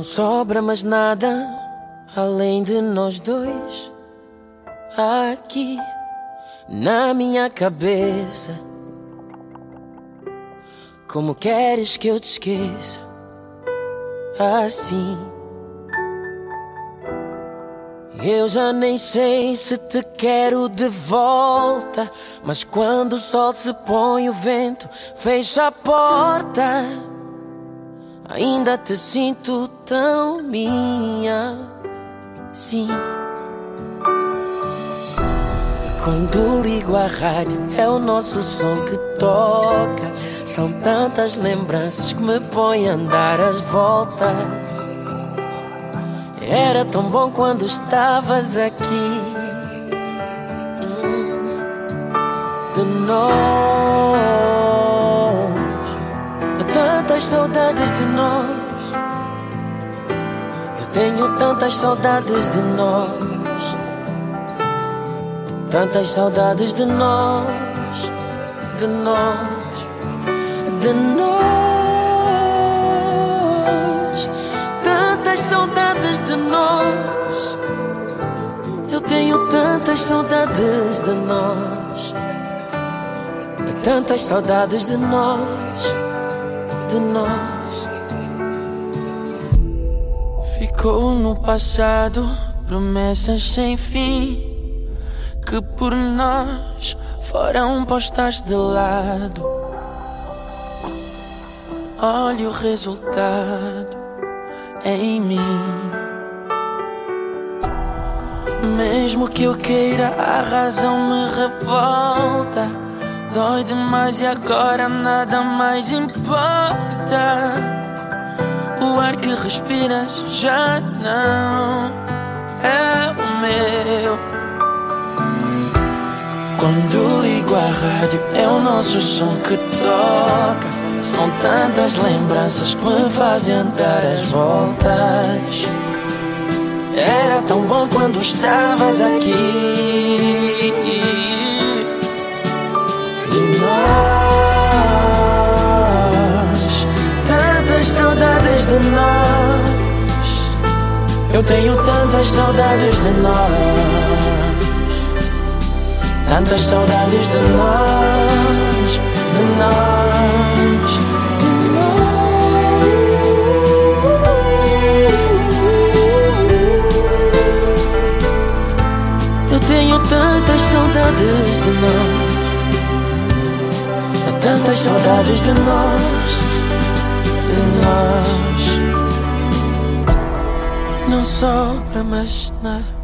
Não sobra mais nada além de nós dois aqui na minha cabeça. Como queres que eu te esqueça assim? Eu já nem sei se te quero de volta, mas quando o sol se põe, o vento fecha a porta. Ainda te sinto tão minha, sim. Quando ligo a rádio é o nosso som que toca. São tantas lembranças que me põem a andar às voltas. Era tão bom quando estavas aqui. De nós, tantas saudades de nós. Eu tenho tantas saudades de nós. Tantas saudades de nós, de nós, de nós. Tantas saudades de nós. Eu tenho tantas saudades de nós. Tantas saudades de nós, de nós. Ficou no passado promessas sem fim que por nós foram postas de lado. Olha o resultado em mim. Mesmo que eu queira, a razão me revolta. Dói demais e agora nada mais importa. O ar que respiras já não é o meu. Quando ligo a rádio é o nosso som que toca. São tantas lembranças que me fazem andar às voltas. Era tão bom quando estavas aqui. De nós, tantas saudades de nós. Eu tenho tantas saudades de nós. Tantas saudades de nós, de nós, de nós. Eu tenho tantas saudades de nós. Tantas saudades de nós, de nós. Não sobra mais nada.